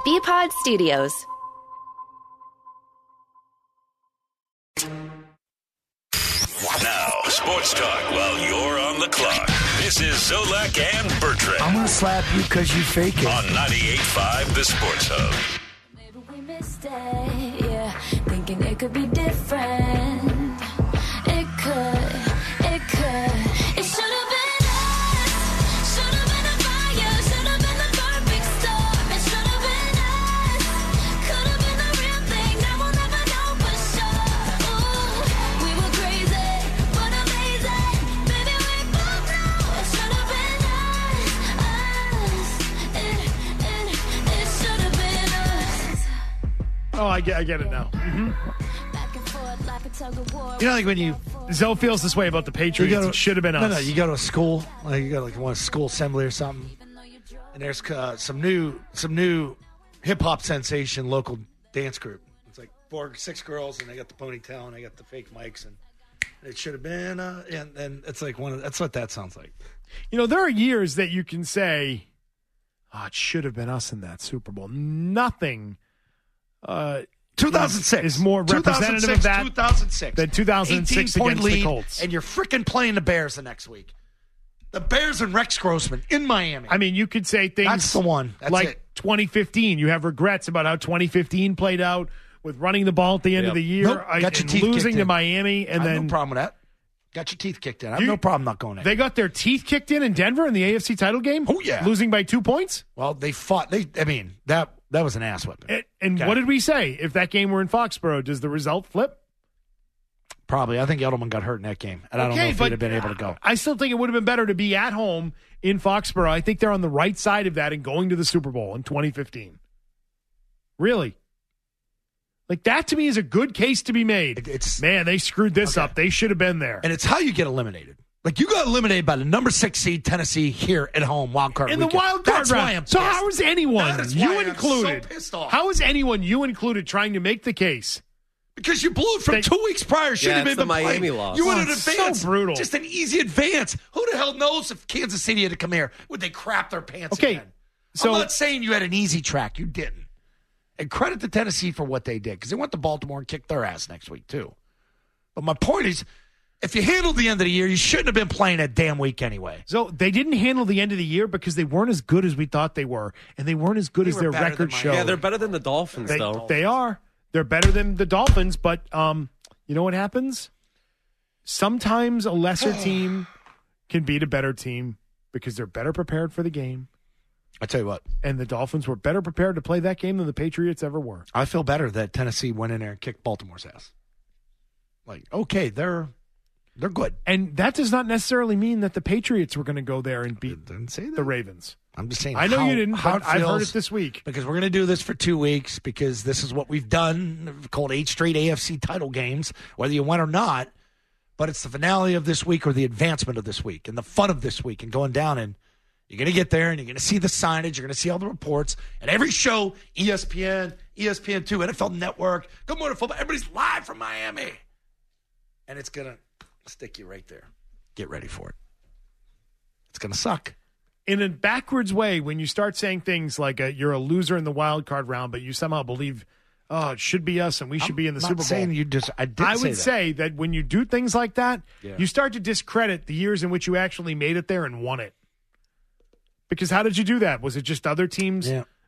BPod Studios. Now, sports talk while you're on the clock. This is Zolak and Bertrand. I'm going to slap you because you fake it. On 98.5 The Sports Hub. Maybe we missed it, yeah. Thinking it could be different. It could. It should have been us. Should have been a fire. Should have been the perfect storm. It should have been us. Could have been the real thing. Now we'll never know for sure. Ooh, we were crazy, but amazing. Baby, we both know it should have been us. It should have been us. Oh, I get it now. Back and forth like a tug of war. You know, like when you Zoe feels this way about the Patriots. It should have been us. No, you go to a school, like you go to like one school assembly or something, and there's some new hip hop sensation local dance group. It's like 6 girls, and they got the ponytail, and they got the fake mics, and it should have been. And it's like that's what that sounds like. You know, there are years that you can say, "Oh, it should have been us in that Super Bowl." Nothing. 2006 is more representative of that 2006 than 2006 18-point against lead, the Colts. and you're freaking playing the Bears the next week. The Bears and Rex Grossman in Miami. I mean, you could say things. That's the one. That's like it. 2015. You have regrets about how 2015 played out with running the ball at the end of the year, Nope. Got your and teeth losing kicked to in. Miami, and I have then no problem with that. Got your teeth kicked in. I have no problem not going in. they got their teeth kicked in Denver in the AFC title game. Oh, yeah. Losing by 2 points. Well, they fought. That was an ass whipping. And what did we say? If that game were in Foxborough, does the result flip? Probably. I think Edelman got hurt in that game, and I don't know if he'd have been able to go. I still think it would have been better to be at home in Foxborough. I think they're on the right side of that and going to the Super Bowl in 2015. Really? Like, that to me is a good case to be made. Man, they screwed this up. They should have been there. And it's how you get eliminated. Like, you got eliminated by the number 6 seed Tennessee here at home, wild card in weekend. the wild card That's round. why I'm so pissed. how is anyone, That is you why I'm included, so pissed off. how is anyone, you included, trying to make the case? Because you blew it from 2 weeks prior. Shouldn't have it's been the Miami played. loss. You Oh, went in it's advance. so brutal. Just an easy advance. Who the hell knows if Kansas City had to come here? Would they crap their pants Okay, again? so- I'm not saying you had an easy track. You didn't. And credit to Tennessee for what they did, because they went to Baltimore and kicked their ass next week, too. But my point is, if you handled the end of the year, you shouldn't have been playing that damn week anyway. So they didn't handle the end of the year because they weren't as good as we thought they were, and they weren't as good as were their better record than showed. Miami. Yeah, they're better than the Dolphins, though. They are. They're better than the Dolphins, but you know what happens? Sometimes a lesser team can beat a better team because they're better prepared for the game. I tell you what, And the Dolphins were better prepared to play that game than the Patriots ever were. I feel better that Tennessee went in there and kicked Baltimore's ass. Like, okay, they're good. And that does not necessarily mean that the Patriots were going to go there and beat Didn't say that. the Ravens. I'm just saying. I know you didn't, how but I've heard feels, it this week. because we're going to do this for 2 weeks because this is what we've done, called 8 straight AFC title games, whether you win or not. But it's the finale of this week or the advancement of this week and the fun of this week and going down, and you're going to get there and you're going to see the signage. You're going to see all the reports and every show, ESPN, ESPN2, NFL Network, Good Morning Football. Everybody's live from Miami. And it's going to stick you right there. Get ready for it. It's going to suck. In a backwards way, when you start saying things like you're a loser in the wild card round, but you somehow believe, oh, it should be us and we should be in the Super Bowl. Saying you just, I would say that when you do things like that, you start to discredit the years in which you actually made it there and won it. Because how did you do that? Was it just other teams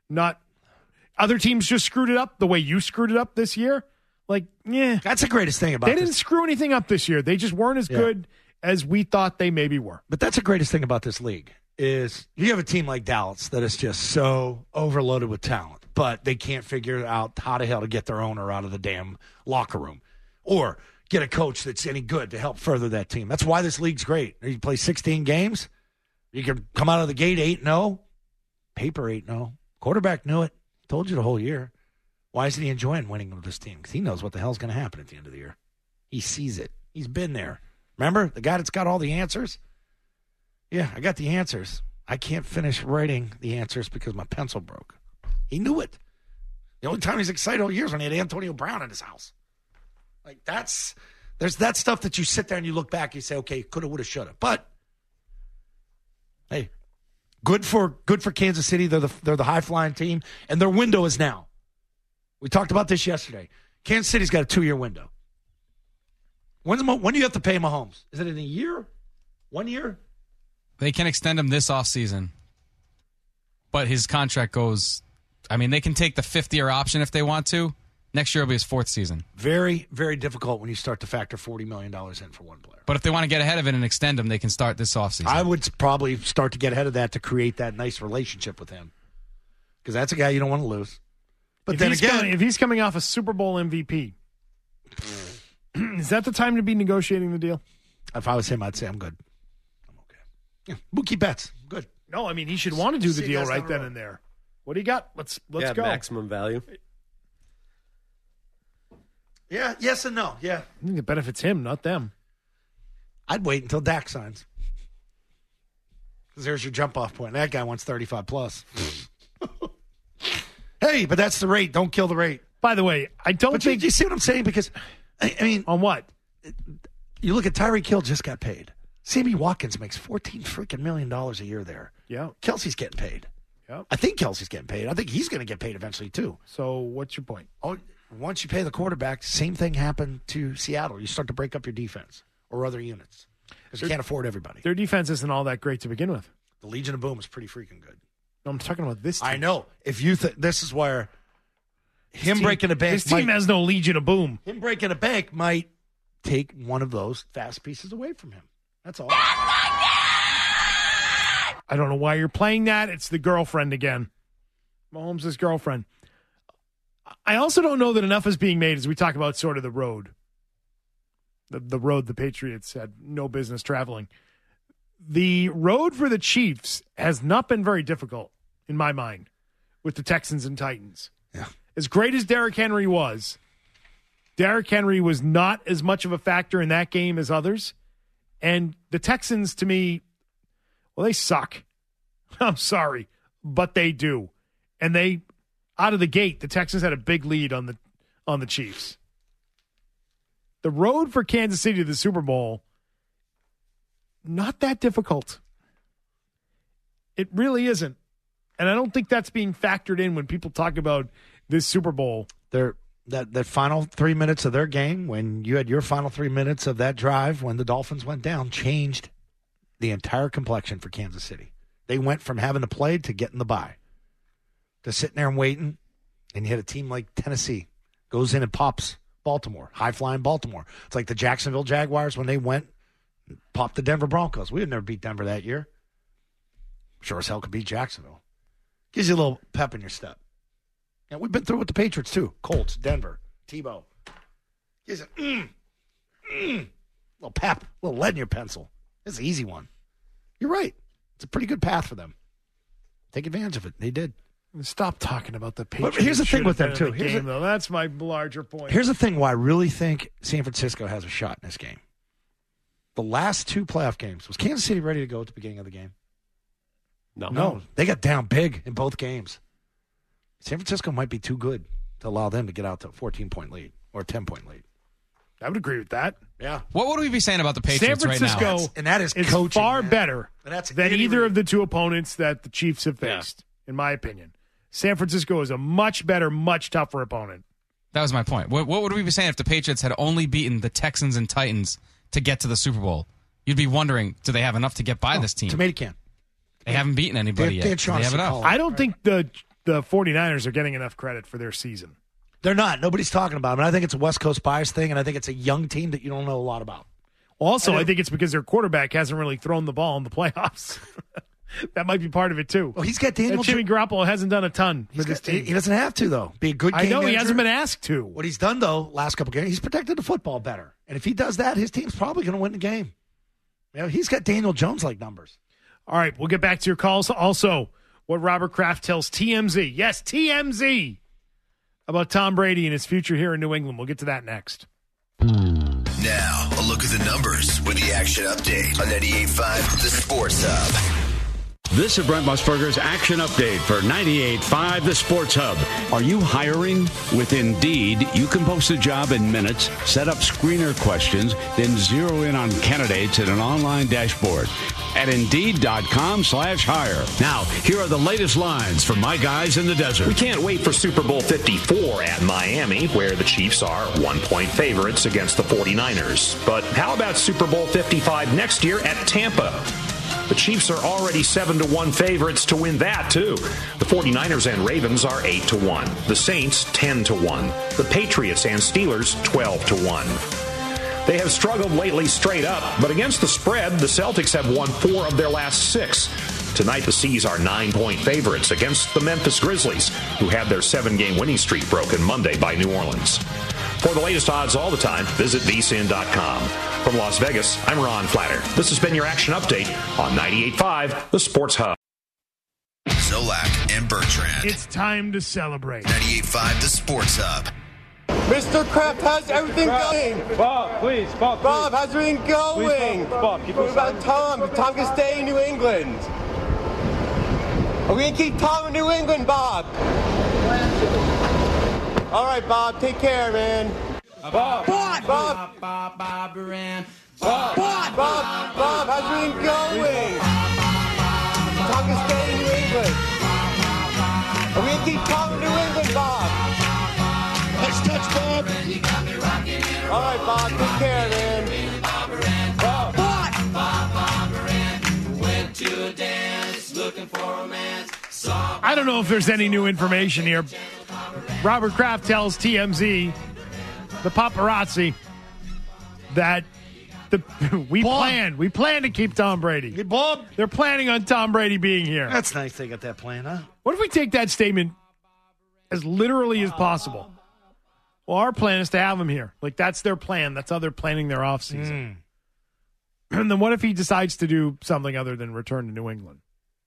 other teams just screwed it up the way you screwed it up this year? Like, yeah. That's the greatest thing about They this. didn't screw anything up this year. They just weren't as good as we thought they maybe were. But that's the greatest thing about this league is you have a team like Dallas that is just so overloaded with talent, but they can't figure out how the hell to get their owner out of the damn locker room or get a coach that's any good to help further that team. That's why this league's great. You play 16 games. You can come out of the gate 8-0. Paper 8-0. Quarterback knew it. Told you the whole year. Why isn't he enjoying winning with this team? Because he knows what the hell's going to happen at the end of the year. He sees it. He's been there. Remember the guy that's got all the answers? Yeah, I got the answers. I can't finish writing the answers because my pencil broke. He knew it. The only time he's excited all year is when he had Antonio Brown in his house. Like, there's that stuff that you sit there and you look back and you say, okay, coulda, woulda, shoulda. But, hey, Good for Kansas City. They're the high-flying team, and their window is now. We talked about this yesterday. Kansas City's got a 2-year window. When do you have to pay Mahomes? Is it in a year? 1 year? They can extend him this offseason. But his contract goes, I mean, they can take the 5th-year option if they want to. Next year will be his 4th season. Very, very difficult when you start to factor $40 million in for one player. But if they want to get ahead of it and extend him, they can start this offseason. I would probably start to get ahead of that to create that nice relationship with him. Because that's a guy you don't want to lose. But if he's coming off a Super Bowl MVP, is that the time to be negotiating the deal? If I was him, I'd say I'm good. I'm okay. Yeah, Mookie Betts, good. No, I mean, he should want to do the deal right then and there. What do you got? Let's go. Maximum value. Yeah, yes and no. Yeah. I think it benefits him, not them. I'd wait until Dak signs. Because there's your jump-off point. That guy wants 35+. Hey, but that's the rate. Don't kill the rate. By the way, I don't think... You see what I'm saying? Because, I mean... On what? You look at Tyreek Hill just got paid. Sammy Watkins makes $14 million a year there. Yeah. Kelsey's getting paid. Yeah. I think Kelsey's getting paid. I think he's going to get paid eventually, too. So what's your point? Oh, once you pay the quarterback, same thing happened to Seattle. You start to break up your defense or other units because you can't afford everybody. Their defense isn't all that great to begin with. The Legion of Boom is pretty freaking good. No, I'm talking about this team. I know. If you this is where breaking a bank. This team has no Legion of Boom. Him breaking a bank might take one of those fast pieces away from him. That's all. I don't know why you're playing that. It's the girlfriend again. Mahomes' girlfriend. I also don't know that enough is being made as we talk about sort of the road. The road the Patriots had no business traveling. The road for the Chiefs has not been very difficult, in my mind, with the Texans and Titans. Yeah. As great as Derrick Henry was not as much of a factor in that game as others. And the Texans, to me, well, they suck. I'm sorry, but they do. And they, out of the gate, the Texans had a big lead on the Chiefs. The road for Kansas City to the Super Bowl, not that difficult. It really isn't. And I don't think that's being factored in when people talk about this Super Bowl. That final 3 minutes of their game, when you had your final 3 minutes of that drive when the Dolphins went down, changed the entire complexion for Kansas City. They went from having to play to getting the bye, to sitting there and waiting, and you had a team like Tennessee goes in and pops Baltimore, high-flying Baltimore. It's like the Jacksonville Jaguars when they went and popped the Denver Broncos. We would never beat Denver that year. Sure as hell could beat Jacksonville. Gives you a little pep in your step. And we've been through with the Patriots, too. Colts, Denver, Tebow. Gives you little pep, a little lead in your pencil. It's an easy one. You're right. It's a pretty good path for them. Take advantage of it. They did. Stop talking about the Patriots. But here's the thing with them, too. Though. That's my larger point. Here's the thing why I really think San Francisco has a shot in this game. The last 2 playoff games, was Kansas City ready to go at the beginning of the game? No. They got down big in both games. San Francisco might be too good to allow them to get out to a 14-point lead or a 10-point lead. I would agree with that. Yeah. What would we be saying about the Patriots right now? San Francisco and that is coaching, far better than either Reid. of the 2 opponents that the Chiefs have faced, in my opinion. San Francisco is a much better, much tougher opponent. That was my point. What would we be saying if the Patriots had only beaten the Texans and Titans to get to the Super Bowl? You'd be wondering, do they have enough to get by this team? Tomato can. They haven't beaten anybody yet. Do they have enough? I don't think the 49ers are getting enough credit for their season. They're not. Nobody's talking about them. And I think it's a West Coast bias thing, and I think it's a young team that you don't know a lot about. Also, I think it's because their quarterback hasn't really thrown the ball in the playoffs. That might be part of it, too. Well, he's got Daniel Jimmy Garoppolo hasn't done a ton for this team. He doesn't have to, though. Be a good game I know manager. he hasn't been asked to. What he's done, though, last couple games, he's protected the football better. And if he does that, his team's probably going to win the game. You know, he's got Daniel Jones-like numbers. All right, we'll get back to your calls. Also, what Robert Kraft tells TMZ. Yes, TMZ. About Tom Brady and his future here in New England. We'll get to that next. Now, a look at the numbers with the action update on 98.5 The Sports Hub. This is Brent Musburger's Action Update for 98.5 The Sports Hub. Are you hiring? With Indeed, you can post a job in minutes, set up screener questions, then zero in on candidates in an online dashboard. at Indeed.com/hire. Now, here are the latest lines from my guys in the desert. We can't wait for Super Bowl 54 at Miami, where the Chiefs are 1-point favorites against the 49ers. But how about Super Bowl 55 next year at Tampa? The Chiefs are already 7-1 favorites to win that, too. The 49ers and Ravens are 8-1. The Saints, 10-1. The Patriots and Steelers, 12-1. They have struggled lately straight up, but against the spread, the Celtics have won 4 of their last 6. Tonight, the C's are 9-point favorites against the Memphis Grizzlies, who had their 7-game winning streak broken Monday by New Orleans. For the latest odds all the time, visit vsin.com. From Las Vegas, I'm Ron Flatter. This has been your action update on 98.5, The Sports Hub. Zolak and Bertrand. It's time to celebrate. 98.5, The Sports Hub. Mr. Kraft, how's everything going? Bob, please. Bob, how's everything going? Please, Bob, what about Tom? Tom can stay in New England. Are we going to keep Tom in New England, Bob? All right, Bob, take care, man. Bob. Bob, how's everything going? Tom can stay in New England. Are we going to keep Tom in New England, Bob? Nice touch, Bob. All right, Bob, take care, man. Bob. Went to a dance looking for romance. I don't know if there's any new information here. Robert Kraft tells TMZ, the paparazzi, that we plan to keep Tom Brady. Hey, Bob. They're planning on Tom Brady being here. That's nice they got that plan, huh? What if we take that statement as literally as possible? Well, our plan is to have him here. Like, that's their plan. That's how they're planning their offseason. And then what if he decides to do something other than return to New England?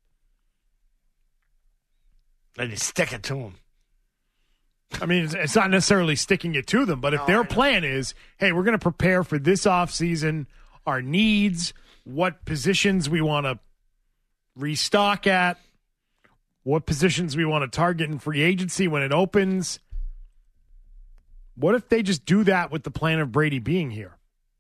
Then you stick it to him. I mean, it's not necessarily sticking it to them, but if their plan is, hey, we're going to prepare for this offseason, our needs, what positions we want to restock at, what positions we want to target in free agency when it opens. What if they just do that with the plan of Brady being here?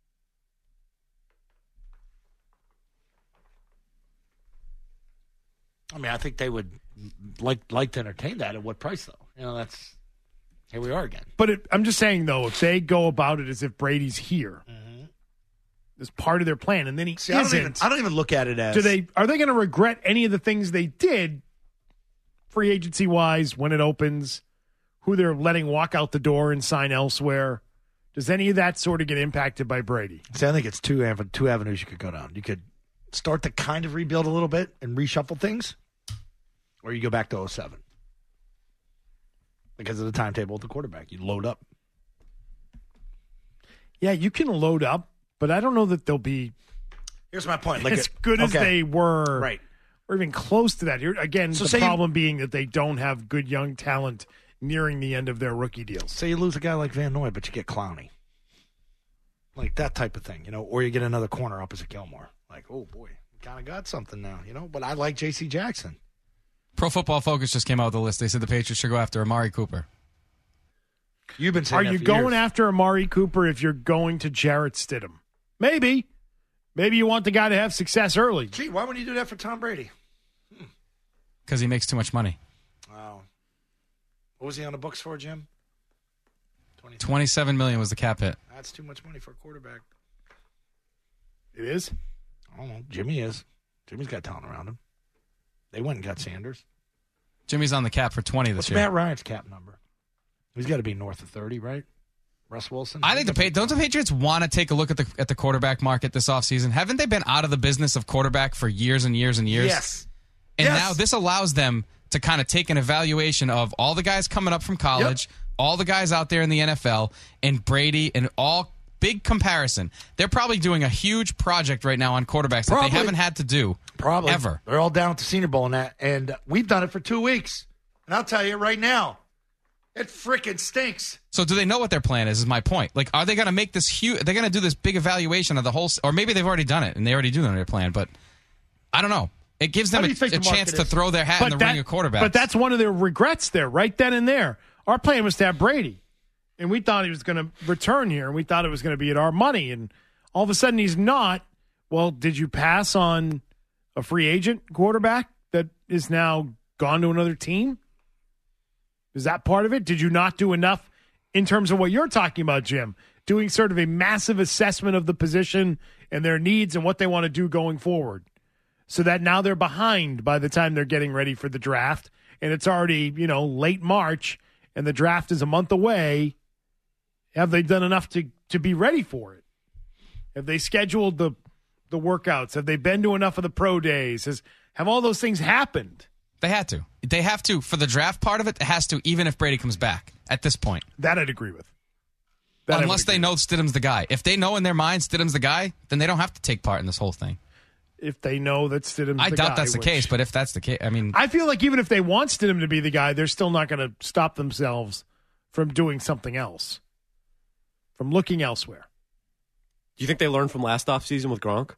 I mean, I think they would like to entertain that. At what price, though? You know, that's here we are again. But I'm just saying, though, if they go about it as if Brady's here, as part of their plan, and then he isn't. I don't even look at it as. Are they going to regret any of the things they did, free agency wise, when it opens? Who they're letting walk out the door and sign elsewhere? Does any of that sort of get impacted by Brady? See, I think it's two avenues you could go down. You could start to kind of rebuild a little bit and reshuffle things, or you go back to 2007 because of the timetable of the quarterback. You load up. Yeah, you can load up, but I don't know that they'll be. Here's my point: as good as they were, right, or even close to that. Again, so the problem being that they don't have good young talent nearing the end of their rookie deals. Say you lose a guy like Van Noy, but you get Clowney. Like that type of thing, or you get another corner opposite Gilmore. Like, oh, boy, we kind of got something now, But I like J.C. Jackson. Pro Football Focus just came out with a list. They said the Patriots should go after Amari Cooper. You've been saying Are you going after Amari Cooper if you're going to Jarrett Stidham? Maybe. Maybe you want the guy to have success early. Gee, why would you do that for Tom Brady? Because he makes too much money. Wow. What was he on the books for, Jim? $27 million was the cap hit. That's too much money for a quarterback. It is? I don't know. Jimmy is. Jimmy's got talent around him. They went and got Sanders. Jimmy's on the cap for 20 this What's year. Matt Ryan's cap number? He's got to be north of 30, right? Russ Wilson? I think don't the Patriots want to take a look at the quarterback market this offseason? Haven't they been out of the business of quarterback for years and years and years? Yes. And now this allows them to kind of take an evaluation of all the guys coming up from college, all the guys out there in the NFL, and Brady, and all big comparison. They're probably doing a huge project right now on quarterbacks that they haven't had to do ever. They're all down at the Senior Bowl and that, and we've done it for 2 weeks. And I'll tell you right now, it freaking stinks. So do they know what their plan is my point. Like, are they going to make this huge – they're going to do this big evaluation of the whole – or maybe they've already done it, and they already do know their plan, but I don't know. It gives them a chance to throw their hat in the ring of quarterbacks. But that's one of their regrets there, right then and there. Our plan was to have Brady, and we thought he was going to return here, and we thought it was going to be at our money, and all of a sudden he's not. Well, did you pass on a free agent quarterback that is now gone to another team? Is that part of it? Did you not do enough in terms of what you're talking about, Jim? Doing sort of a massive assessment of the position and their needs and what they want to do going forward, so that now they're behind by the time they're getting ready for the draft, and it's already, late March, and the draft is a month away. Have they done enough to be ready for it? Have they scheduled the workouts? Have they been to enough of the pro days? Have all those things happened? They had to. They have to. For the draft part of it, it has to, even if Brady comes back at this point. That I'd agree with. Unless they know Stidham's the guy. If they know in their mind Stidham's the guy, then they don't have to take part in this whole thing. If they know that Stidham's the guy. I doubt that's the case, but if that's the case, I feel like even if they want Stidham to be the guy, they're still not going to stop themselves from doing something else, from looking elsewhere. Do you think they learned from last offseason with Gronk?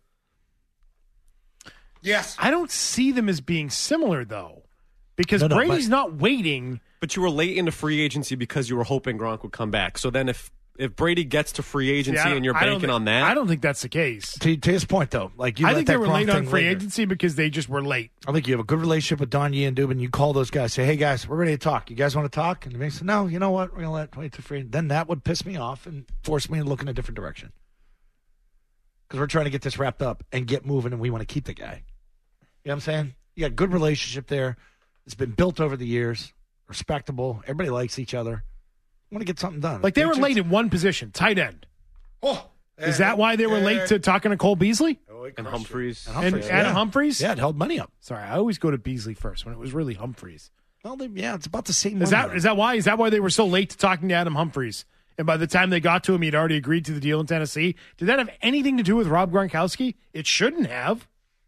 Yes. I don't see them as being similar, though, because Brady's not waiting. But you were late into free agency because you were hoping Gronk would come back. So then if Brady gets to free agency and you're banking on that? I don't think that's the case. To his point, though, I think they were late on free agency because they just were late. I think you have a good relationship with Don Yee and Dubin. You call those guys, say, hey, guys, we're ready to talk. You guys want to talk? And they say, no, you know what? We're going to wait to free. Then that would piss me off and force me to look in a different direction. Because we're trying to get this wrapped up and get moving, and we want to keep the guy. You know what I'm saying? You got a good relationship there. It's been built over the years. Respectable. Everybody likes each other. Want to get something done. Like they were late at one position, tight end. Oh, is that why they were late to talking to Cole Beasley? And Humphreys. And Adam Humphreys? Yeah, it held money up. Sorry, I always go to Beasley first when it was really Humphreys. Well, it's about the same. Is that why? Is that why they were so late to talking to Adam Humphreys? And by the time they got to him, he'd already agreed to the deal in Tennessee. Did that have anything to do with Rob Gronkowski? It shouldn't have.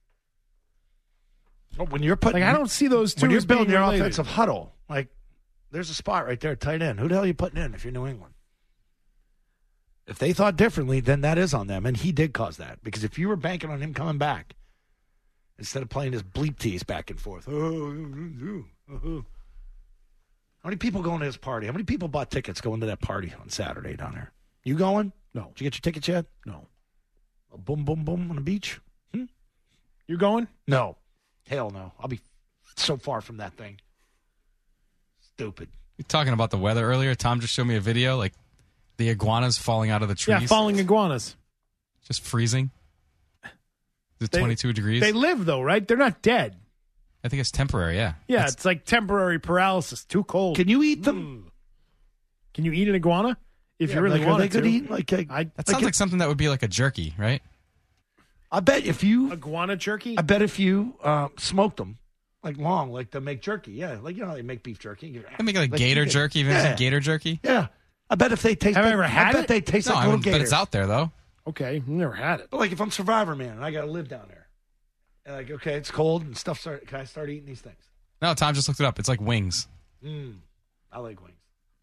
But when you're putting, I don't see those two. When you're as being building your related. offensive huddle, there's a spot right there, tight end. Who the hell are you putting in if you're New England? If they thought differently, then that is on them, and he did cause that. Because if you were banking on him coming back, instead of playing his bleep tease back and forth, how many people going to his party? How many people bought tickets going to that party on Saturday down there? You going? No. Did you get your tickets yet? No. A boom, boom, boom on the beach? You going? No. Hell no. I'll be so far from that thing. Stupid. You're talking about the weather earlier. Tom just showed me a video, the iguanas falling out of the trees. Yeah, falling iguanas. Just freezing. It's 22 degrees. They live, though, right? They're not dead. I think it's temporary, yeah. Yeah, it's like temporary paralysis. Too cold. Can you eat them? Can you eat an iguana? If you really want to. Eat, that sounds like something that would be like a jerky, right? I bet if you... Iguana jerky? I bet if you smoked them, long, to make jerky. Yeah, how they make beef jerky. They make gator jerky, even gator jerky. Yeah. I bet if they taste... Have I ever had it? I bet they taste like little gators. But it's out there, though. Okay, I've never had it. But if I'm Survivor Man and I got to live down there, and okay, it's cold and stuff, can I start eating these things? No, Tom just looked it up. It's like wings. I like wings.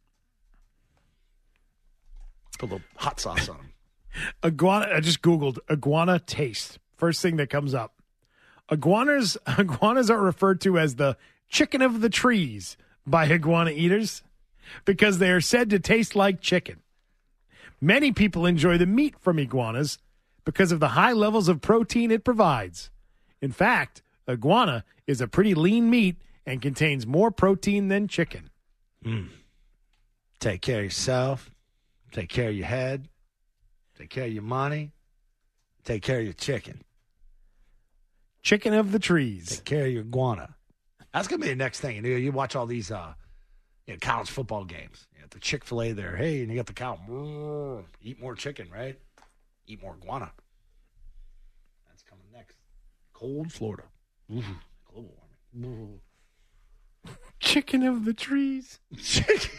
Put a little hot sauce on them. Iguana. I just Googled iguana taste. First thing that comes up. Iguanas are referred to as the chicken of the trees by iguana eaters because they are said to taste like chicken. Many people enjoy the meat from iguanas because of the high levels of protein it provides. In fact, iguana is a pretty lean meat and contains more protein than chicken. Take care of yourself. Take care of your head. Take care of your money. Take care of your chicken. Chicken of the trees. Take care of your iguana. That's going to be the next thing. You watch all these college football games. You got the Chick-fil-A there. Hey, and you got the cow. Eat more chicken, right? Eat more iguana. That's coming next. Cold Florida. Global warming. Chicken of the trees. Chicken.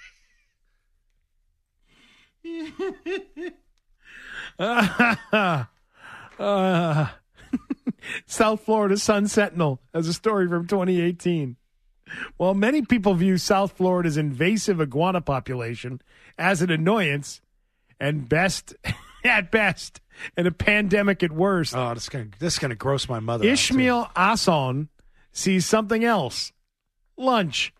South Florida Sun Sentinel has a story from 2018. While many people view South Florida's invasive iguana population as an annoyance and at best, and a pandemic at worst. Oh, this is gonna gross my mother out, Ishmael Ason sees something else. Lunch.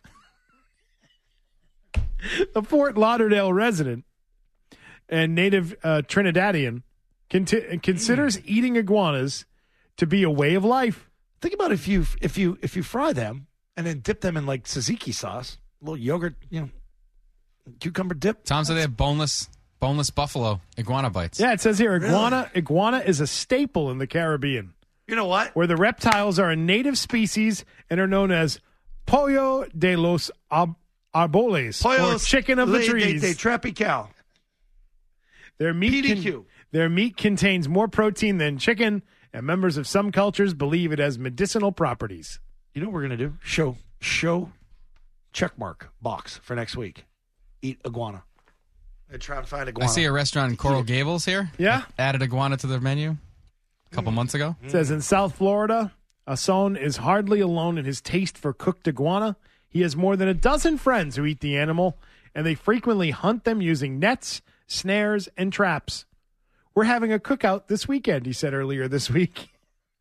The Fort Lauderdale resident and native Trinidadian considers eating iguanas to be a way of life. Think about if you fry them and then dip them in like tzatziki sauce, a little yogurt, cucumber dip. Tom said they have boneless buffalo iguana bites. Yeah, it says here iguana Really? is a staple in the Caribbean, You know what? where the reptiles are a native species and are known as pollo de los árboles, or chicken of the trees. De tropical. Their meat PDQ. Their meat contains more protein than chicken, and members of some cultures believe it has medicinal properties. You know what we're going to do? Show checkmark box for next week. Eat iguana. And try and find I iguana. see a restaurant in Coral Gables here. Yeah. Added iguana to their menu a couple months ago. It says in South Florida, Ason is hardly alone in his taste for cooked iguana. He has more than a dozen friends who eat the animal, and they frequently hunt them using nets, snares, and traps. We're having a cookout this weekend, he said earlier this week.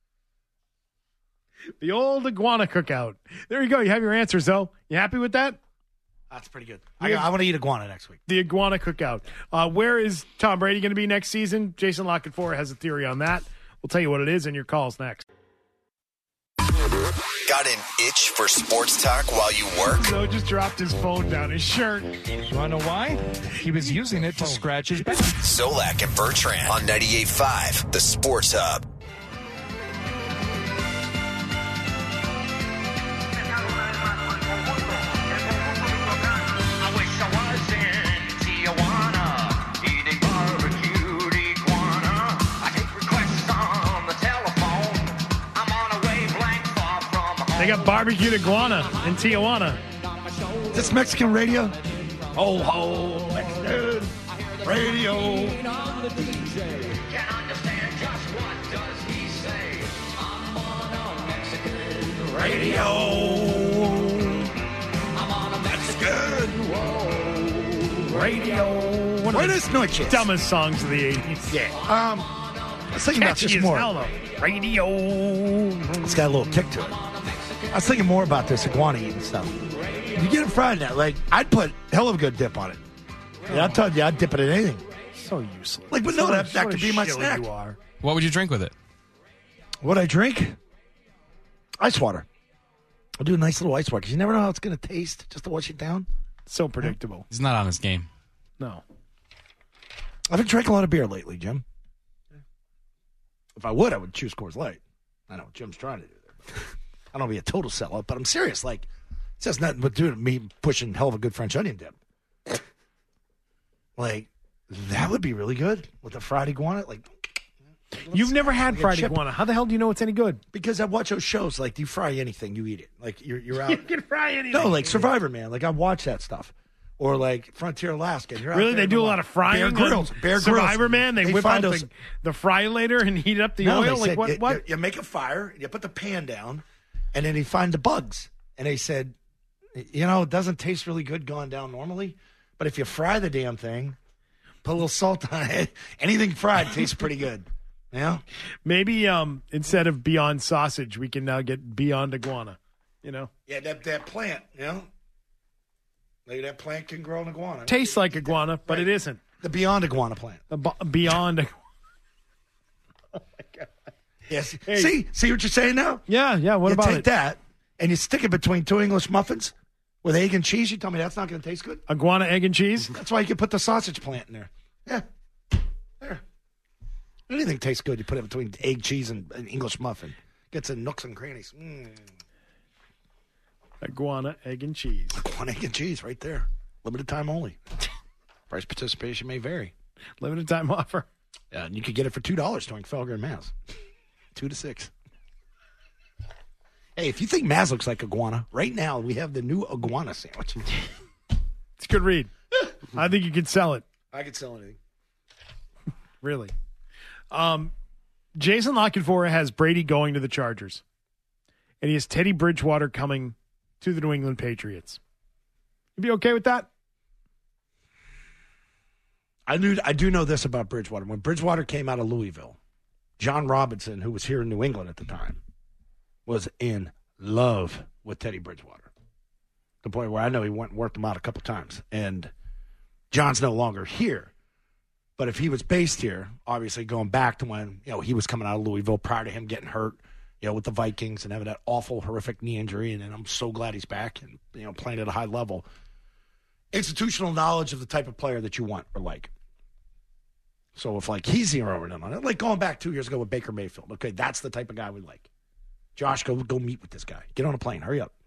The old iguana cookout. There you go. You have your answers, though. You happy with that? That's pretty good. I want to eat iguana next week. The iguana cookout. Where is Tom Brady going to be next season? Jason Lockett-Ford has a theory on that. We'll tell you what it is in your calls next. Got an itch for sports talk while you work? No, just dropped his phone down his shirt. You want to know why? He was using it to scratch his back. Solak and Bertrand on 98.5, the Sports Hub. They got barbecued iguana in Tijuana. Is this Mexican radio? Ho, ho, Mexican radio. Radio. One Buenas of the noches. dumbest songs of the 80s. Yeah. I was thinking about Catchy this as more. hell, though. Radio. It's got a little kick to it. I was thinking more about this iguana eating stuff. You get it fried now. Like, I'd put hell of a good dip on it. Yeah, I told you, I'd dip it in anything. So useless. Like, but no, What a- that what could a be my shilly snack. you are. What would you drink with it? What I drink? Ice water. I'll do a nice little ice water because you never know how it's going to taste just to wash it down. So predictable. He's not on his game. No. I haven't drank a lot of beer lately, Jim. If I would, I would choose Coors Light. I know what Jim's trying to do there. I don't want to be a total sellout, but I'm serious. Like, it has nothing but to do with me pushing hell of a good French onion dip. Like, that would be really good with the fried iguana. Like, You've never had like a fried chip. iguana. How the hell do you know it's any good? Because I watch those shows. Like, you fry anything, you eat it. Like, you're out. You can fry anything. No, like Survivor, man. Like, I watch that stuff. Or like Frontier Alaska. And you're out Really? there They and do a I'm lot like, of frying? Bear Grylls. on Bear Survivor, Grylls. man? They whip find out those- the fry later and heat up the No, oil? they Like, said, what? You make a fire, you put the pan down, and then you find the bugs. And they said, it doesn't taste really good going down normally, but if you fry the damn thing, put a little salt on it, anything fried tastes pretty good. Yeah? Maybe instead of Beyond Sausage, we can now get Beyond Iguana. Yeah, that plant, Maybe that plant can grow an iguana. Tastes like iguana, but it isn't. The Beyond Iguana plant. Beyond Iguana. Yes. Hey. See what you're saying now? Yeah. What you about take it? that and you stick it between two English muffins with egg and cheese. You tell me that's not going to taste good? Iguana, egg, and cheese? That's why you can put the sausage plant in there. Yeah. There. Anything tastes good. You put it between egg, cheese, and an English muffin. Gets in nooks and crannies. Iguana, egg, and cheese. Iguana, egg, and cheese right there. Limited time only. Price participation may vary. Limited time offer. And you could get it for $2 during Felger and Maz. 2 to 6. Hey, if you think Maz looks like iguana, right now we have the new iguana sandwich. It's a good read. I think you could sell it. I could sell anything. Really. Jason Lockett-Ford has Brady going to the Chargers. And he has Teddy Bridgewater coming to the New England Patriots. You be okay with that? I do know this about Bridgewater. When Bridgewater came out of Louisville, John Robinson, who was here in New England at the time, was in love with Teddy Bridgewater. To the point where I know he went and worked him out a couple times. And John's no longer here. But if he was based here, obviously going back to when he was coming out of Louisville prior to him getting hurt, with the Vikings and having that awful, horrific knee injury, and I'm so glad he's back and playing at a high level. Institutional knowledge of the type of player that you want or like. So if he's zeroing in on it, like going back 2 years ago with Baker Mayfield, okay, that's the type of guy we like. Josh, go meet with this guy. Get on a plane. Hurry up.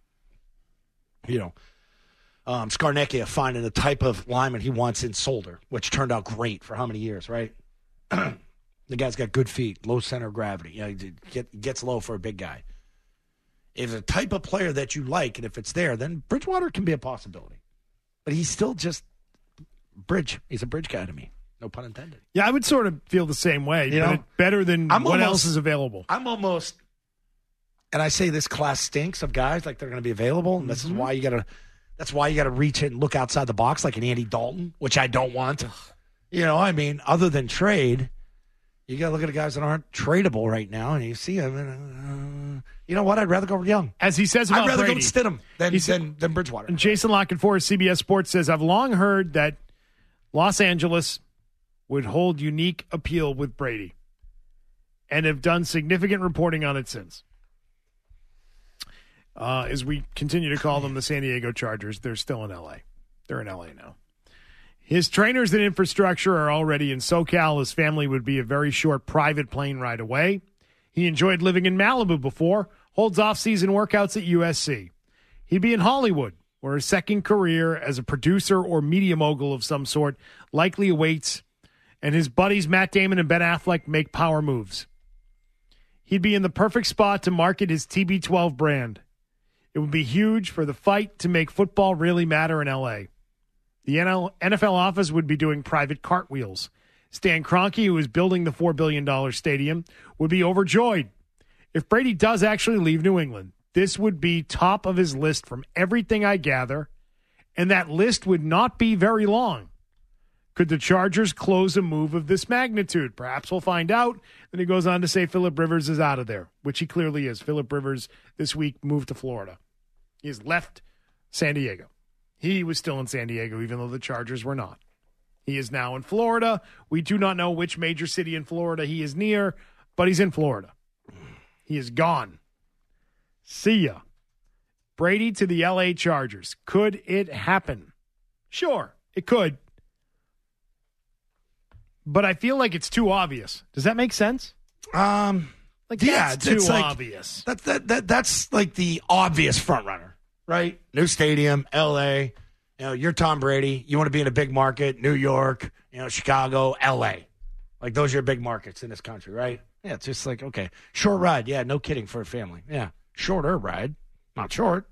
Scarnecchia finding the type of lineman he wants in Solder, which turned out great for how many years, right? The guy's got good feet, low center of gravity. Gets low for a big guy. If the type of player that you like, and if it's there, then Bridgewater can be a possibility. But he's still just bridge. He's a bridge guy to me. No pun intended. Yeah, I would sort of feel the same way. But better than what else is available. I'm almost, and I say this class stinks of guys like they're going to be available, and this is why you got to. That's why you got to reach in and look outside the box like an Andy Dalton, which I don't want. Other than trade, you got to look at the guys that aren't tradable right now, and you see them. And, you know what? I'd rather go Young. As he says about I'd rather Brady, go with Stidham than Bridgewater. And Jason Lockenforth, CBS Sports, says, I've long heard that Los Angeles would hold unique appeal with Brady and have done significant reporting on it since. As we continue to call them the San Diego Chargers, they're still in L.A. They're in L.A. now. His trainers and infrastructure are already in SoCal. His family would be a very short private plane ride away. He enjoyed living in Malibu before, holds off-season workouts at USC. He'd be in Hollywood, where his second career as a producer or media mogul of some sort likely awaits, and his buddies Matt Damon and Ben Affleck make power moves. He'd be in the perfect spot to market his TB12 brand. It would be huge for the fight to make football really matter in L.A. The NFL office would be doing private cartwheels. Stan Kroenke, who is building the $4 billion stadium, would be overjoyed. If Brady does actually leave New England, this would be top of his list from everything I gather, and that list would not be very long. Could the Chargers close a move of this magnitude? Perhaps we'll find out. Then he goes on to say Phillip Rivers is out of there, which he clearly is. Phillip Rivers this week moved to Florida. He has left San Diego. He was still in San Diego, even though the Chargers were not. He is now in Florida. We do not know which major city in Florida he is near, but he's in Florida. He is gone. See ya. Brady to the L.A. Chargers. Could it happen? Sure, it could. But I feel like it's too obvious. Does that make sense? That's too obvious. That's like the obvious front runner, right? New stadium, L.A. You're Tom Brady. You want to be in a big market, New York, Chicago, L.A. Like those are your big markets in this country, right? Yeah, it's just like, okay, short ride. Yeah, no kidding for a family. Yeah, shorter ride, not short.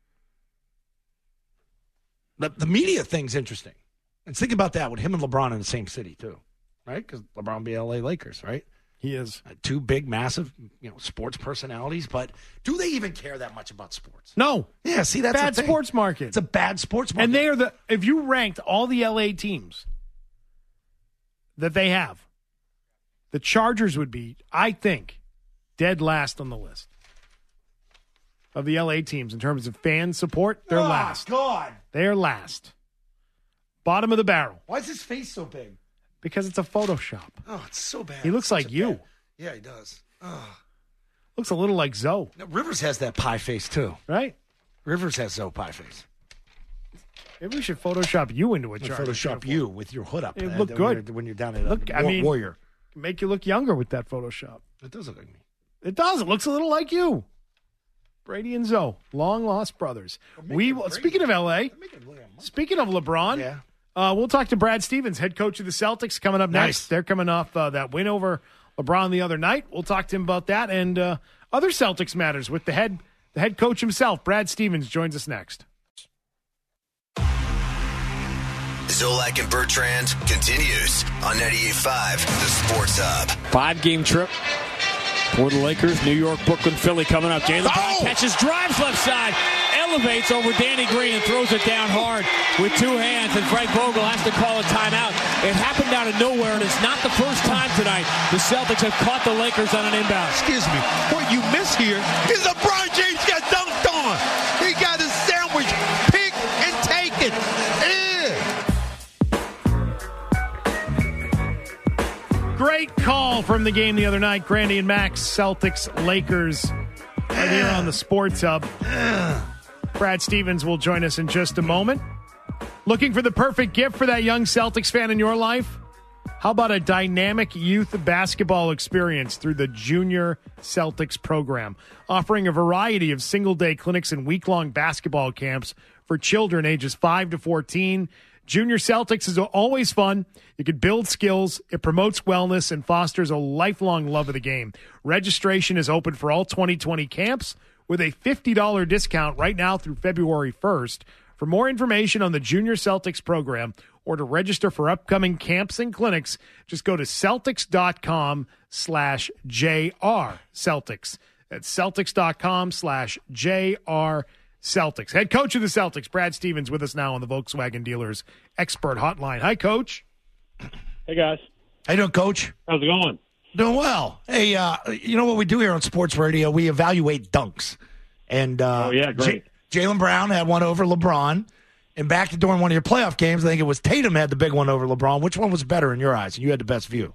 The media thing's interesting. And think about that with him and LeBron in the same city too. Right? Because LeBron will be LA Lakers, right? He is. Two big, massive, sports personalities. But do they even care that much about sports? No. Yeah, see, that's bad sports market. It's a bad sports market. And they are if you ranked all the LA teams that they have, the Chargers would be, I think, dead last on the list of the LA teams in terms of fan support. They're last. God. They're last. Bottom of the barrel. Why is his face so big? Because it's a Photoshop. Oh, it's so bad. He looks like you. Yeah, he does. Oh. Looks a little like Zoe. Now, Rivers has that pie face, too. Right? Rivers has Zoe pie face. Maybe we should Photoshop you into a Charger. Photoshop you with your hood up. It look good. When you're down at Warrior. Make you look younger with that Photoshop. It does look like me. It does. It looks a little like you. Brady and Zoe, long-lost brothers. Speaking of L.A., speaking of LeBron, we'll talk to Brad Stevens, head coach of the Celtics, coming up next. They're coming off that win over LeBron the other night. We'll talk to him about that and other Celtics matters with the head coach himself. Brad Stevens joins us next. Zolak and Bertrand continues on 98.5, the Sports Hub. 5-game trip for the Lakers. New York, Brooklyn, Philly coming up. Jaylen Brown catches, drives left side, elevates over Danny Green and throws it down hard with two hands, and Frank Vogel has to call a timeout. It happened out of nowhere, and it's not the first time tonight the Celtics have caught the Lakers on an inbound. Excuse me. What you miss here is LeBron James got dunked on. He got his sandwich picked and taken. Great call from the game the other night. Grandy and Max, Celtics, Lakers, right here on the Sports Hub. Brad Stevens will join us in just a moment. Looking for the perfect gift for that young Celtics fan in your life? How about a dynamic youth basketball experience through the Junior Celtics program, offering a variety of single-day clinics and week-long basketball camps for children ages 5 to 14. Junior Celtics is always fun. You can build skills. It promotes wellness and fosters a lifelong love of the game. Registration is open for all 2020 camps with a $50 discount right now through February 1st. For more information on the Junior Celtics program or to register for upcoming camps and clinics, just go to Celtics.com/JR Celtics. That's Celtics.com/JR Celtics. Head coach of the Celtics, Brad Stevens, with us now on the Volkswagen Dealers Expert Hotline. Hi, Coach. Hey, guys. How you doing, Coach? How's it going? Doing well. Hey, you know what we do here on Sports Radio? We evaluate dunks. And great. Jaylen Brown had one over LeBron. And back during one of your playoff games, I think it was Tatum had the big one over LeBron. Which one was better in your eyes? You had the best view.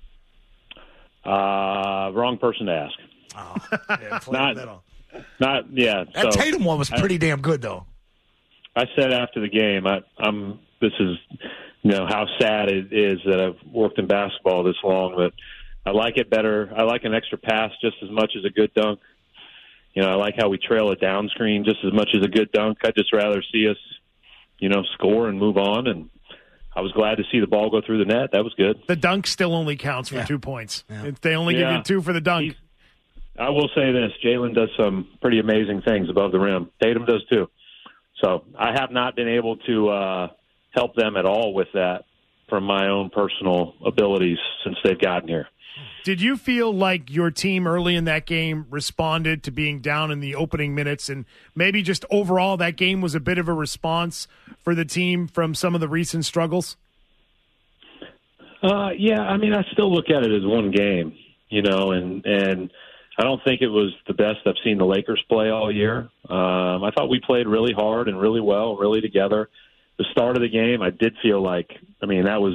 Wrong person to ask. Oh, yeah, So Tatum one was pretty damn good, though. I said after the game, this is, how sad it is that I've worked in basketball this long, but I like it better. I like an extra pass just as much as a good dunk. I like how we trail a down screen just as much as a good dunk. I'd just rather see us, score and move on. And I was glad to see the ball go through the net. That was good. The dunk still only counts for 2 points. Yeah. They only give you 2 for the dunk. I will say this. Jaylen does some pretty amazing things above the rim. Tatum does too. So I have not been able to help them at all with that from my own personal abilities since they've gotten here. Did you feel like your team early in that game responded to being down in the opening minutes, and maybe just overall that game was a bit of a response for the team from some of the recent struggles? I still look at it as one game, and I don't think it was the best I've seen the Lakers play all year. I thought we played really hard and really well, really together. The start of the game, I did feel like, that was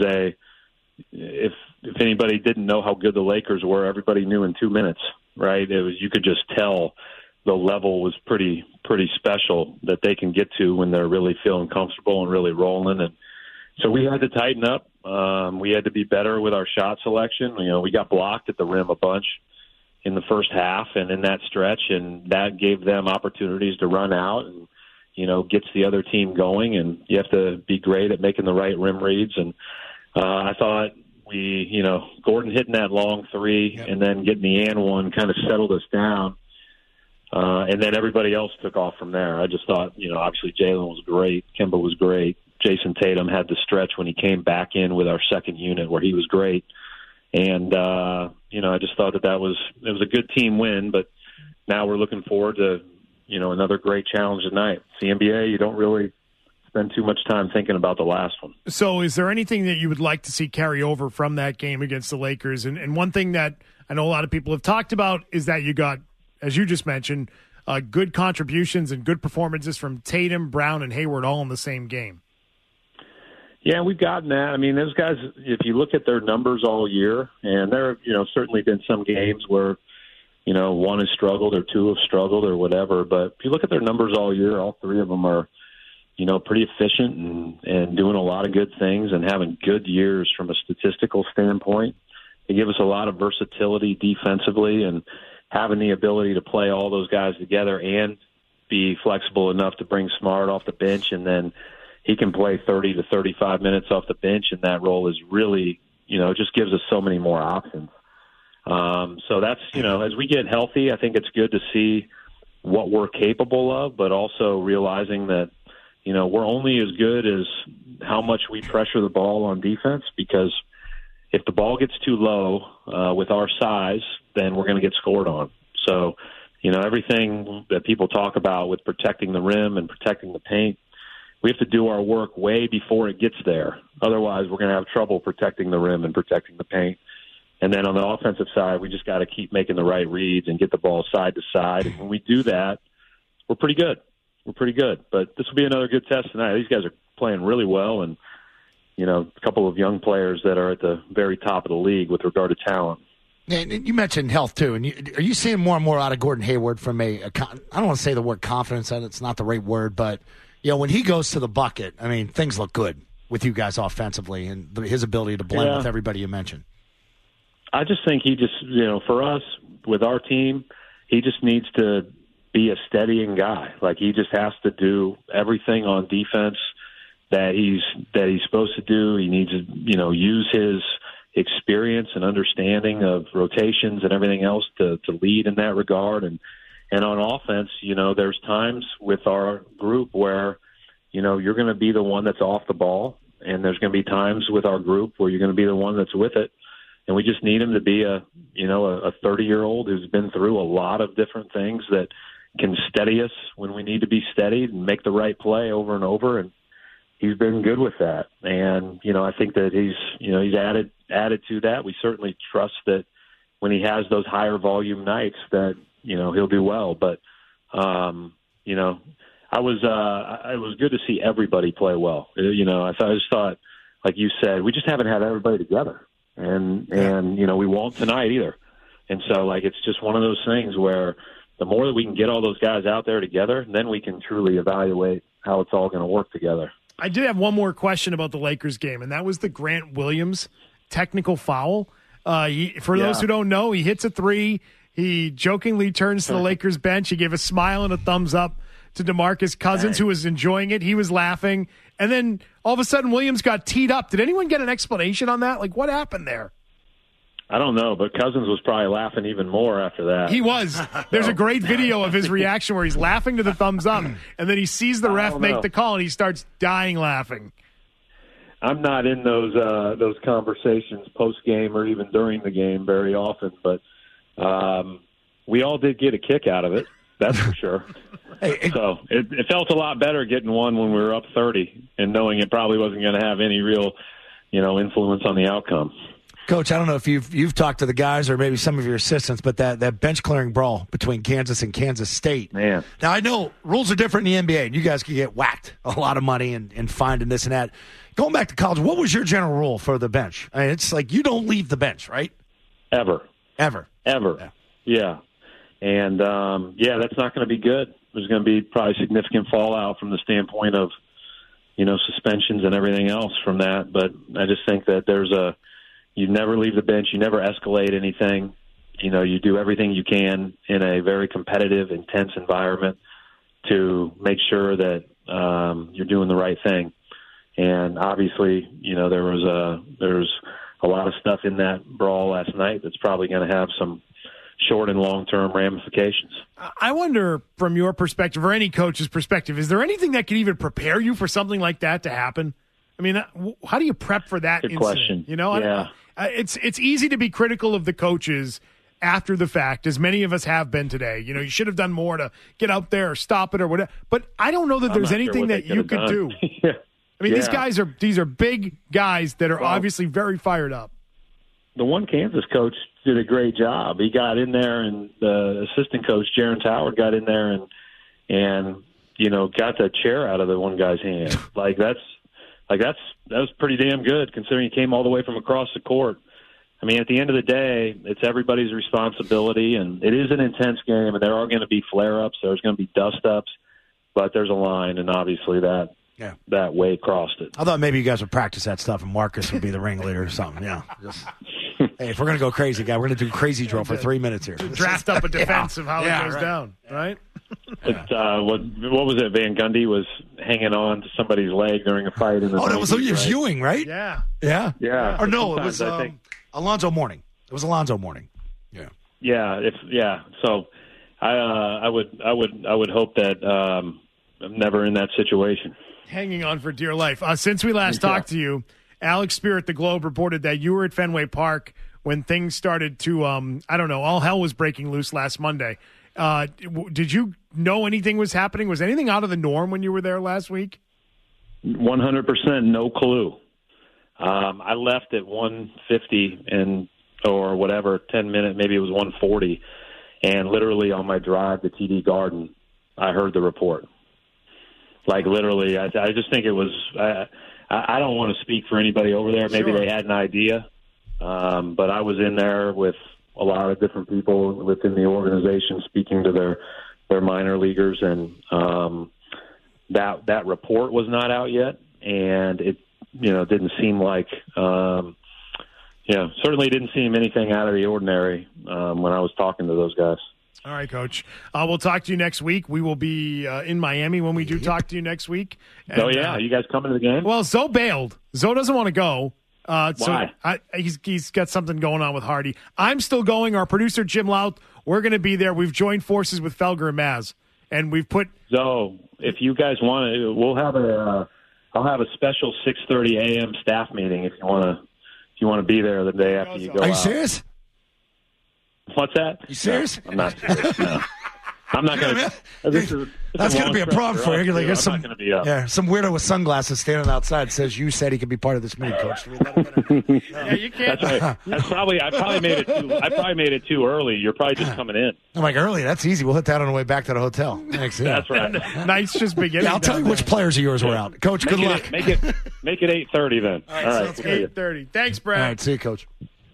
if anybody didn't know how good the Lakers were, everybody knew in 2 minutes, right? You could just tell the level was pretty special that they can get to when they're really feeling comfortable and really rolling. And so we had to tighten up. We had to be better with our shot selection. We got blocked at the rim a bunch in the first half and in that stretch, and that gave them opportunities to run out and, gets the other team going. And you have to be great at making the right rim reads. And I thought Gordon hitting that long three and then getting the and one kind of settled us down. And then everybody else took off from there. I just thought, obviously Jaylen was great. Kemba was great. Jason Tatum had the stretch when he came back in with our second unit where he was great. And, I just thought it was a good team win, but now we're looking forward to, another great challenge tonight. It's the NBA. You don't really spend too much time thinking about the last one. So is there anything that you would like to see carry over from that game against the Lakers? And one thing that I know a lot of people have talked about is that you got, as you just mentioned, good contributions and good performances from Tatum, Brown, and Hayward all in the same game. Yeah, we've gotten that. Those guys, if you look at their numbers all year, and there have, certainly been some games where, one has struggled or two have struggled or whatever. But if you look at their numbers all year, all three of them are, pretty efficient and doing a lot of good things and having good years from a statistical standpoint. They give us a lot of versatility defensively and having the ability to play all those guys together and be flexible enough to bring Smart off the bench, and then he can play 30 to 35 minutes off the bench, and that role is really, it just gives us so many more options. So that's, as we get healthy, I think it's good to see what we're capable of, but also realizing that, we're only as good as how much we pressure the ball on defense, because if the ball gets too low with our size, then we're going to get scored on. So, everything that people talk about with protecting the rim and protecting the paint, we have to do our work way before it gets there. Otherwise, we're going to have trouble protecting the rim and protecting the paint. And then on the offensive side, we just got to keep making the right reads and get the ball side to side. And when we do that, we're pretty good. We're pretty good. But this will be another good test tonight. These guys are playing really well, and a couple of young players that are at the very top of the league with regard to talent. And you mentioned health, too. And are you seeing more and more out of Gordon Hayward from I don't want to say the word confidence, and it's not the right word, but, when he goes to the bucket, I mean, things look good with you guys offensively and his ability to blend with everybody you mentioned. I just think he just, for us, with our team, he just needs to be a steadying guy. Like, he just has to do everything on defense that he's supposed to do. He needs to, use his experience and understanding of rotations and everything else to lead in that regard. And on offense, there's times with our group where, you're going to be the one that's off the ball, and there's going to be times with our group where you're going to be the one that's with it. And we just need him to be a 30-year-old who's been through a lot of different things that can steady us when we need to be steadied and make the right play over and over. And he's been good with that. And, I think that he's added to that. We certainly trust that when he has those higher volume nights that, he'll do well. But, it was good to see everybody play well. I just thought, like you said, we just haven't had everybody together. And we won't tonight either. And so, it's just one of those things where the more that we can get all those guys out there together, then we can truly evaluate how it's all going to work together. I did have one more question about the Lakers game, and that was the Grant Williams technical foul. For those who don't know, he hits a three. He jokingly turns to the Lakers bench. He gave a smile and a thumbs up to DeMarcus Cousins, who was enjoying it. He was laughing. And then all of a sudden, Williams got teed up. Did anyone get an explanation on that? What happened there? I don't know, but Cousins was probably laughing even more after that. He was. There's a great video of his reaction where he's laughing to the thumbs up, and then he sees the ref make the call, and he starts dying laughing. I'm not in those conversations post-game or even during the game very often, but we all did get a kick out of it. That's for sure. So it felt a lot better getting one when we were up 30 and knowing it probably wasn't going to have any real, influence on the outcome. Coach, I don't know if you've talked to the guys or maybe some of your assistants, but that bench clearing brawl between Kansas and Kansas State. Man. Now, I know rules are different in the NBA, and you guys can get whacked a lot of money and fined and this and that. Going back to college, what was your general rule for the bench? I mean, it's like you don't leave the bench, right? Ever. Yeah. And, that's not going to be good. There's going to be probably significant fallout from the standpoint of, suspensions and everything else from that. But I just think that you never leave the bench. You never escalate anything. You do everything you can in a very competitive, intense environment to make sure that you're doing the right thing. And obviously, there's a lot of stuff in that brawl last night that's probably going to have some short and long-term ramifications. I wonder, from your perspective or any coach's perspective, is there anything that could even prepare you for something like that to happen? I mean, how do you prep for that Good incident? question. It's easy to be critical of the coaches after the fact, as many of us have been today. You should have done more to get out there or stop it or whatever. But I don't know that there's anything that you could do. I mean, these are big guys that are obviously very fired up. The one Kansas coach did a great job. He got in there, and the assistant coach, Jerence Howard, got in there and got the chair out of the one guy's hand. That was pretty damn good considering he came all the way from across the court. I mean, at the end of the day, it's everybody's responsibility, and it is an intense game, and there are going to be flare-ups. There's going to be dust-ups, but there's a line, and obviously that way crossed it. I thought maybe you guys would practice that stuff, and Marcus would be the ringleader or something. Yeah. Hey, if we're going to go crazy, guy, we're going to do crazy drill for 3 minutes here. Draft up a defense of how it goes down, right? What was it? Van Gundy was hanging on to somebody's leg during a fight. That was Ewing, right? Yeah. Or no, it was Alonzo Mourning. It was Alonzo Mourning. Yeah. So I would hope that I'm never in that situation. Hanging on for dear life. Since we last talked to you, Alex Spear at the Globe reported that you were at Fenway Park when things started to, all hell was breaking loose last Monday. Did you know anything was happening? Was anything out of the norm when you were there last week? 100% no clue. I left at 1:50 or whatever, 10 minutes, maybe it was 1:40, and literally on my drive to TD Garden, I heard the report. Literally, I just think it was I don't want to speak for anybody over there. Maybe they had an idea, but I was in there with a lot of different people within the organization speaking to their minor leaguers, and that report was not out yet, and it didn't seem like certainly didn't seem anything out of the ordinary when I was talking to those guys. All right, Coach. We'll talk to you next week. We will be in Miami when we do talk to you next week. And, you guys coming to the game? Well, Zoe bailed. Zoe doesn't want to go. Why? He's got something going on with Hardy. I'm still going. Our producer, Jim Louth, we're going to be there. We've joined forces with Felger and Maz, and we've put... So, if you guys want to, we'll have I'll have a special 6:30 a.m. staff meeting if you want to be there the day after you go out. Are you serious? What's that? You serious? No, I'm not serious. No. I'm not going to. That's going to be a problem for you. Like, some weirdo with sunglasses standing outside says you said he could be part of this meeting, Coach. Yeah, you can't. That's right. I probably made it too early. You're probably just coming in. I'm like, early? That's easy. We'll hit that on the way back to the hotel. Thanks. That's right. Night's just beginning. Yeah, I'll tell you which players of yours were out. Coach, good luck. Make it 8:30 then. All right. 8:30. Thanks, Brad. All right, see you, Coach.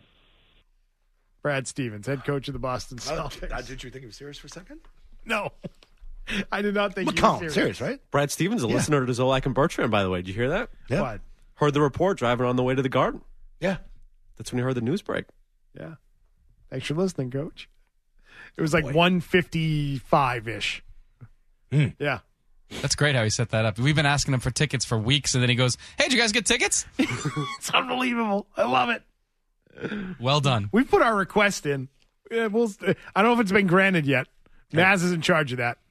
Brad Stevens, head coach of the Boston Celtics. Did you think he was serious for a second? No. I did not think McCollum, he was serious, right? Brad Stevens, a listener to Zolak and Bertrand, by the way. Did you hear that? Yeah. What? Heard the report driving on the way to the Garden. Yeah. That's when he heard the news break. Yeah. Thanks for listening, Coach. It was like 1:55-ish. Yeah. That's great how he set that up. We've been asking him for tickets for weeks, and then he goes, "Hey, did you guys get tickets?" It's unbelievable. I love it. Well done. We put our request in. Yeah, I don't know if it's been granted yet. Naz is in charge of that.